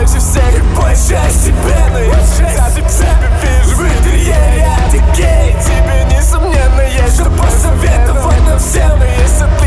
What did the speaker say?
больше всех и больше себе. Но я всегда тебя вижу в интерьере, а ты гей. Тебе несомненно есть что посоветовать нам всем. Но есть отличие